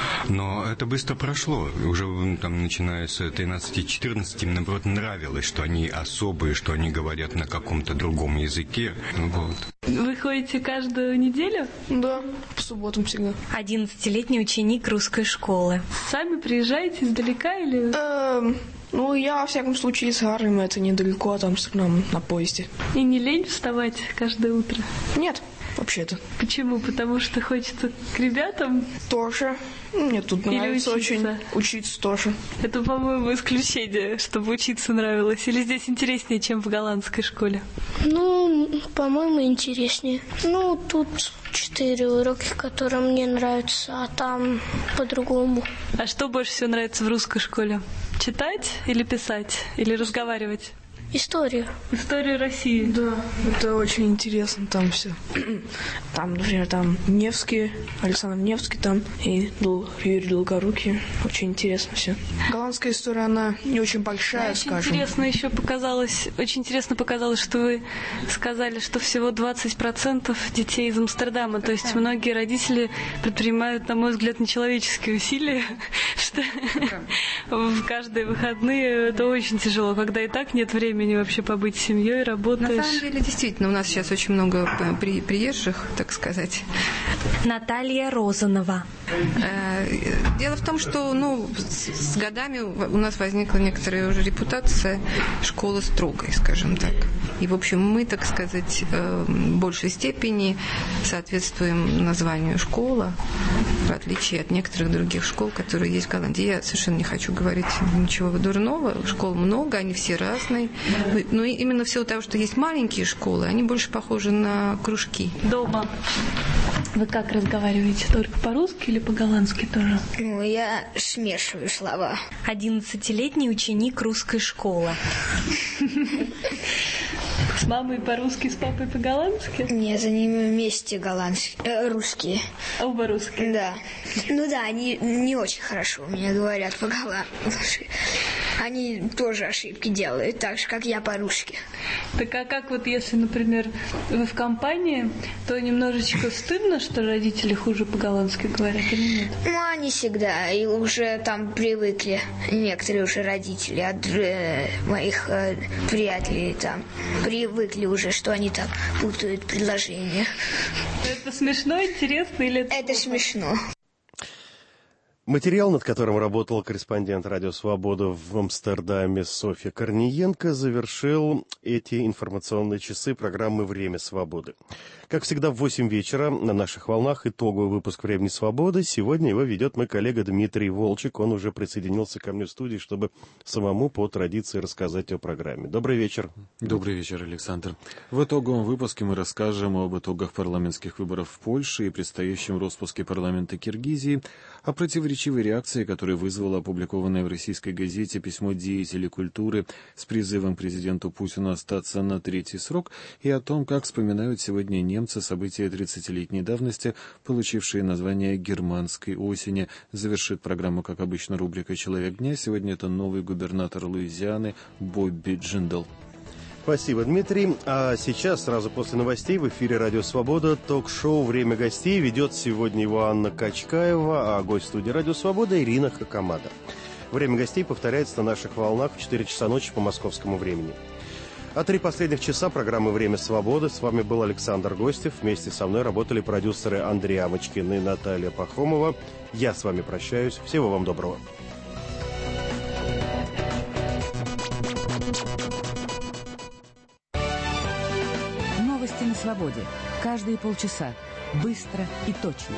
Но это быстро прошло. Уже там, начиная с тринадцати-четырнадцати, им, наоборот, нравилось, что они особые, что они говорят на каком-то другом языке. Вот. Вы ходите каждую неделю? Да, по субботам всегда. Одиннадцатилетний ученик русской школы. Сами приезжаете издалека или... Эм, ну, я, во всяком случае, из Гарлема, это недалеко, там, с нам на поезде. И не лень вставать каждое утро? Нет, вообще-то. Почему? Потому что хочется к ребятам? Тоже. Мне тут нравится очень учиться тоже. Это, по-моему, исключение, чтобы учиться нравилось. Или здесь интереснее, чем в голландской школе? Ну, по-моему, интереснее. Ну, тут четыре урока, которые мне нравятся, а там по-другому. А что больше всего нравится в русской школе? Читать или писать? Или разговаривать? Историю. Историю России. Да, это очень интересно там все. Там, например, там Невский, Александр Невский там и Дол, Юрий Долгорукий. Очень интересно все. Голландская история, она не очень большая, очень скажем. Интересно еще показалось, очень интересно показалось, что вы сказали, что всего двадцать процентов детей из Амстердама. То есть многие родители предпринимают, на мой взгляд, нечеловеческие усилия, что в каждые выходные это очень тяжело, когда и так нет времени вообще побыть с семьей, работаешь. На самом деле, действительно, у нас сейчас очень много при, приезжих, так сказать. Наталья Розанова. Дело в том, что ну, с, с годами у нас возникла некоторая уже репутация школы строгой, скажем так. И, в общем, мы, так сказать, в большей степени соответствуем названию школа, в отличие от некоторых других школ, которые есть в Голландии. Я совершенно не хочу говорить ничего дурного. Школ много, они все разные. Но именно в силу того, что есть маленькие школы, они больше похожи на кружки. Дома вы как разговариваете? Только по-русски или по-голландски тоже? Ну, я смешиваю слова. Одиннадцатилетний ученик русской школы. С мамой по-русски, с папой по-голландски? Нет, они вместе голландские, э, русские. Оба русские? Да. Ну да, они не очень хорошо у меня говорят по-голландски. Они тоже ошибки делают, так же, как я по-русски. Так а как вот если, например, вы в компании, то немножечко стыдно, что родители хуже по-голландски говорят или нет? Ну, они всегда, и уже там привыкли, некоторые уже родители от э, моих э, приятелей там, привыкли уже, что они там путают предложения. Это смешно, интересно или это... Это смешно. Материал, над которым работал корреспондент «Радио Свобода» в Амстердаме Софья Корниенко, завершил эти информационные часы программы «Время свободы». Как всегда, в восемь вечера на наших волнах итоговый выпуск «Времени свободы». Сегодня его ведет мой коллега Дмитрий Волчек. Он уже присоединился ко мне в студии, чтобы самому по традиции рассказать о программе. Добрый вечер. Добрый вечер, Александр. В итоговом выпуске мы расскажем об итогах парламентских выборов в Польше и предстоящем распуске парламента Киргизии, о противоречивой реакции, которая вызвала опубликованное в российской газете письмо деятелей культуры с призывом президенту Путину остаться на третий срок, и о том, как вспоминают сегодня немцы события тридцатилетней давности, получившие название «Германской осени». Завершит программу, как обычно, рубрика «Человек дня». Сегодня это новый губернатор Луизианы Бобби Джиндал. Спасибо, Дмитрий. А сейчас, сразу после новостей, в эфире «Радио Свобода» ток-шоу «Время гостей». Ведет сегодня его Анна Качкаева, а гость студии «Радио Свобода» Ирина Хакамада. «Время гостей» повторяется на наших волнах в четыре часа ночи по московскому времени. А три последних часа программы «Время свободы». С вами был Александр Гостев. Вместе со мной работали продюсеры Андрей Амочкин и Наталья Пахомова. Я с вами прощаюсь. Всего вам доброго. Новости на свободе. Каждые полчаса. Быстро и точно.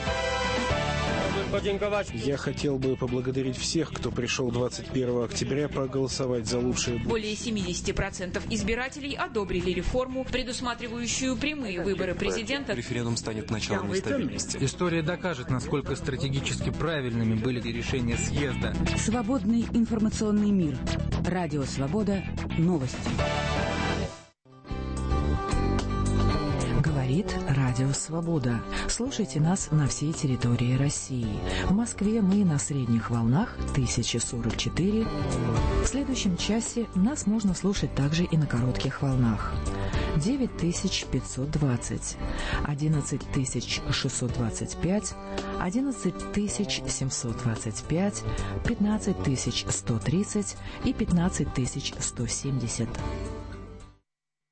Я хотел бы поблагодарить всех, кто пришел двадцать первого октября проголосовать за лучшее будущее. Более семьдесят процентов избирателей одобрили реформу, предусматривающую прямые выборы президента. Референдум станет началом нестабильности. История докажет, насколько стратегически правильными были решения съезда. Свободный информационный мир. Радио Свобода. Новости. Говорит Радио Свобода. Слушайте нас на всей территории России. В Москве мы на средних волнах тысяча сорок четыре. В следующем часе нас можно слушать также и на коротких волнах. девять тысяч пятьсот двадцать, одиннадцать тысяч шестьсот двадцать пять, одиннадцать тысяч семьсот двадцать пять, пятнадцать тысяч сто тридцать и пятнадцать тысяч сто семьдесят.